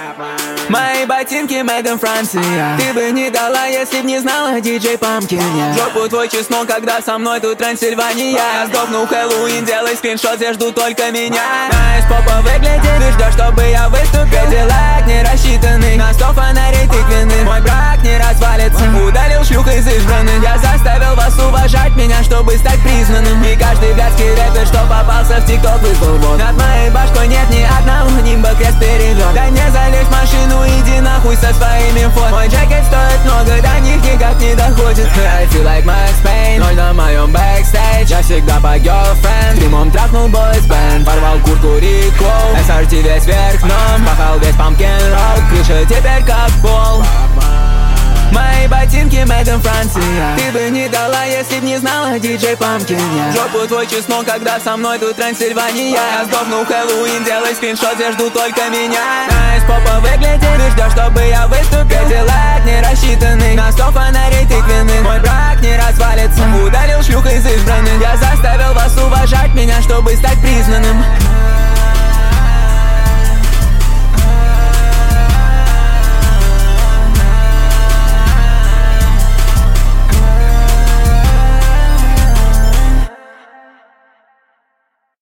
Мои ботинки made in Франция. Ты бы не дала, если б не знала диджей Памкин. Жопу твой чеснок, когда со мной тут Трансильвания. Я сдохну в Хэллоуин, делай скриншот, я жду только меня. Найс попа выглядит, ты ждешь, чтобы я выступил. Кадиллак не рассчитанный на 100 фонарей тыквенных. Мой брак не развалится, удалил шлюх из избранных. Я заставил вас уважать меня, чтобы стать признанным. И каждый блядский рэпер, что попался в ТикТок, вызвал вот. Над моей башкой нет ни одного нимба, крест перелет. Дай мне залезть в машину, иди нахуй со своими фото. Мой джекет стоит много, до них никак не доходит. I feel like Max Payne, 0 на моем бэкстейдж. Я всегда по girlfriend, стримом трахнул boys band. Порвал куртку Рико, SRT весь вверх дном. Пахал весь pumpkin rock, крыша теперь как пол. Мои ботинки made in Франция. Ты бы не дала, если б не знала диджей Памкин. Жопу твой чеснок, когда со мной тут Трансильвания. Я сдохну в Хэллоуин, делай скриншот, я жду только меня. Найс попа выглядит, ты ждешь, чтобы я выступил. Кадиллак не рассчитанный на 100 фонарей тыквенных. Мой брак не развалится, удалил шлюх из избранных. Я заставил вас уважать меня, чтобы стать признанным.